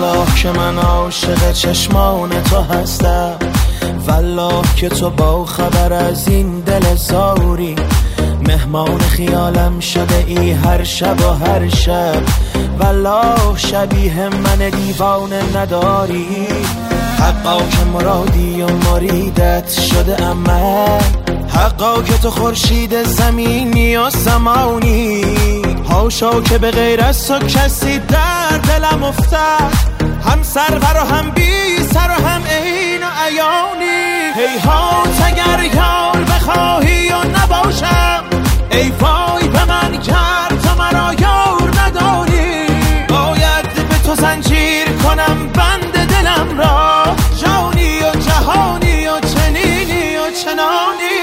والله که من عاشق چشمان تو هستم، والله که تو با خبر از این دل زاری، مهمان خیالم شده ای هر شب و هر شب، والله شبیه من دیوانه نداری. حقا که مرادی و مریدت شده اما، حقا که تو خورشید زمینی و زمانی، هاشا که به غیر از تو کسی در دلم افتد، هم سرور و هم بی سر و هم عین و عیانی. هیهات اگر یار بخواهی و نباشم، ای وای به من گر تو مرا یار نداری، باید به تو زنجیر کنم بند دلم را، جانی و جهانی و چنینی و چنانی.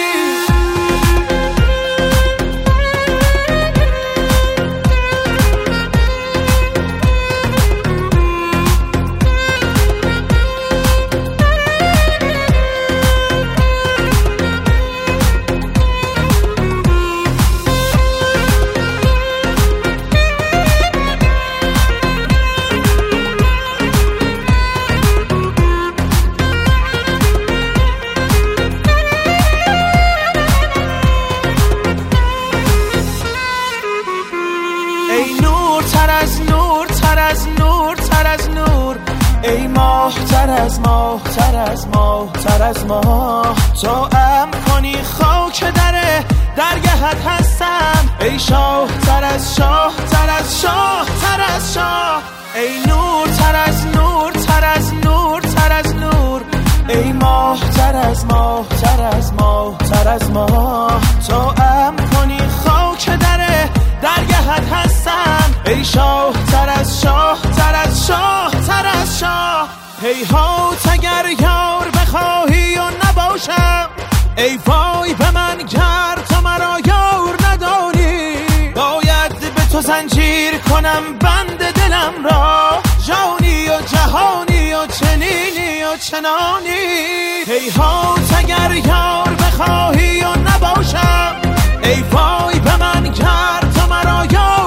ای ماه تر از ماه تر از ماه تر از ماه، تو ام کنی خاک درگهت هستم، ای شاه تر از شاه تر از شاه تر از شاه، ای نور تر از نور تر از نور تر از نور، ای ماه تر از ماه تر از ماه تر از ماه، تو ام کنی خاک درگهت هستم، ای شاه تر از شاه تر از شاه تر از شاه. هیهات اگر یار بخواهی و نباشم، ای وای به من گر تو مرا یار نداری، باید به تو زنجیر کنم بند دلم را، جانی و جهانی و چنینی و چنانی. هیهات اگر یار بخواهی و نباشم، ای وای به من گر تو مرا یار